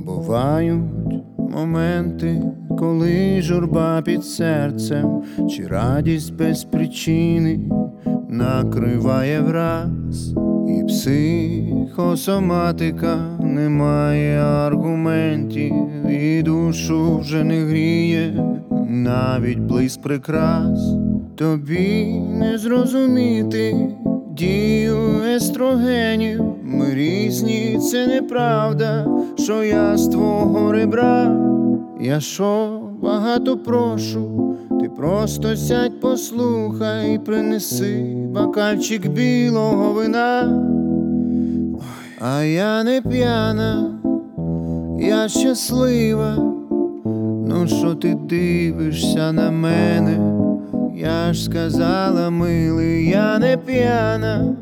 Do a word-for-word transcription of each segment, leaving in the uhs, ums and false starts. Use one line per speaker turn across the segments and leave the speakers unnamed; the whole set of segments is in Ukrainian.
Бувають моменти, коли журба під серцем, чи радість без причини накриває враз, і психосоматика, немає аргументів, і душу вже не гріє навіть блиск прикрас. Тобі не зрозуміти дію естрогенів, ми різні, це неправда, що я з твого ребра. Я що багато прошу, ти просто сядь, послухай, принеси бокальчик білого вина. А я не п'яна, я щаслива. Ну що ти дивишся на мене? Я ж сказала, милий, я не п'яна,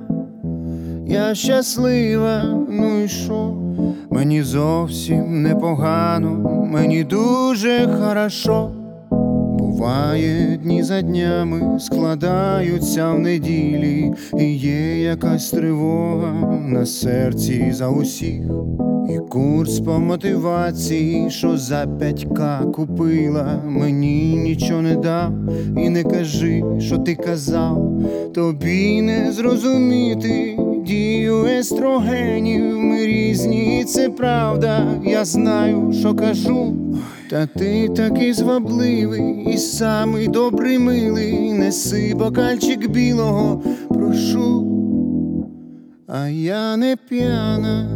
я щаслива. Ну і що? Мені зовсім непогано, мені дуже хорошо. Буває, дні за днями складаються в неділі, і є якась тривога на серці за усіх. І курс по мотивації, що за п'ятька купила, мені нічого не дав. І не кажи, що ти казав, тобі не зрозуміти дію естрогенів, ми різні, і це правда, я знаю, що кажу. Та ти такий звабливий і самий добрий, милий, неси бокальчик білого, прошу. А я не п'яна,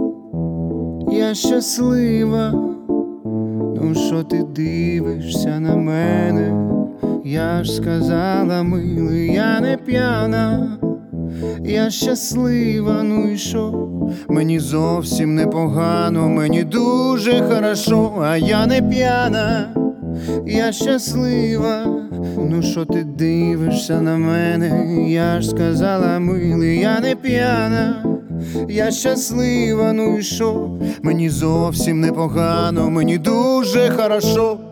я щаслива. Ну що ти дивишся на мене? Я ж сказала, милий, я не п'яна, я щаслива. Ну і що? Мені зовсім непогано, мені дуже хорошо. А я не п'яна, я щаслива. Ну що ти дивишся на мене? Я ж сказала, милий, я не п'яна, я щаслива. Ну і що? Мені зовсім непогано, мені дуже хорошо.